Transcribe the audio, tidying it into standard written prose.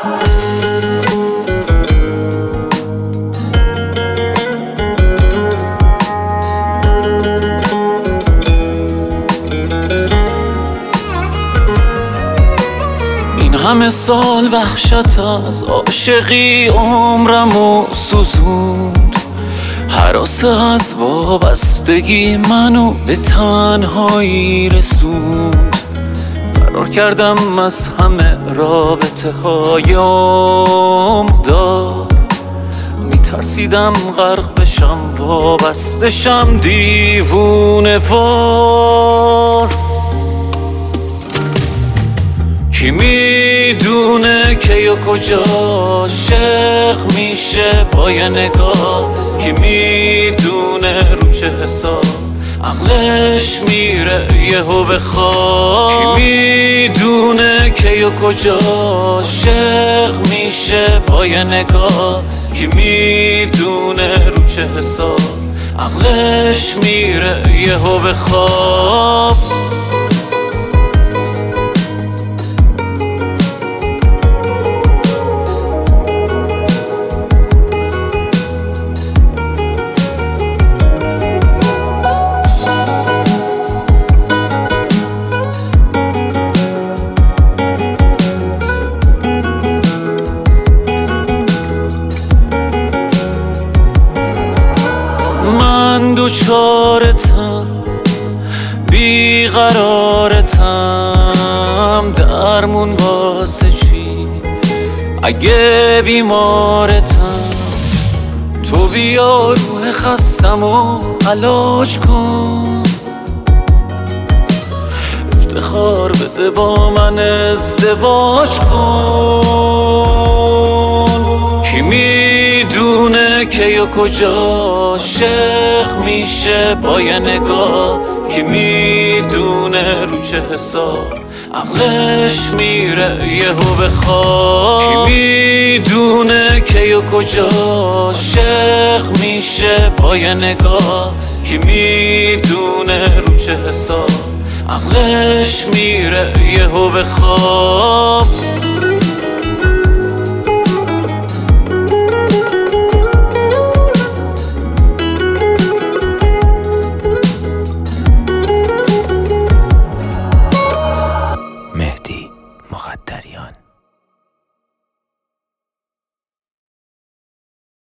همه سال وحشت از عاشقی عمرمو سوزوند، هراسه از وابستگی منو به تنهایی رسوند. فرار کردم از همه رابطه های عمردار، میترسیدم غرق بشم وابسته شم دیوونه وار. کی میدونه که و کجا عاشق میشه با یه نگاه، کی میدونه رو چه حساب عقلش میره یهو بخواب. کی میدونه که و کجا عاشق میشه با یه نگاه، کی میدونه رو چه حساب عقلش میره یهو بخواب. من دوچارتم بیقرارتم، درمون واسه چی اگه بیمارتم؟ تو بیا روح خستم و علاج کن، افتخار بده با من ازدواج کن. کی میدونه که و کجا عاشق میشه با یه نگاه، کی میدونه رو چه حساب عقلش میره یهو بخواب. کی میدونه که و کجا عاشق میشه با یه نگاه، کی میدونه رو چه حساب عقلش میره یهو بخواب.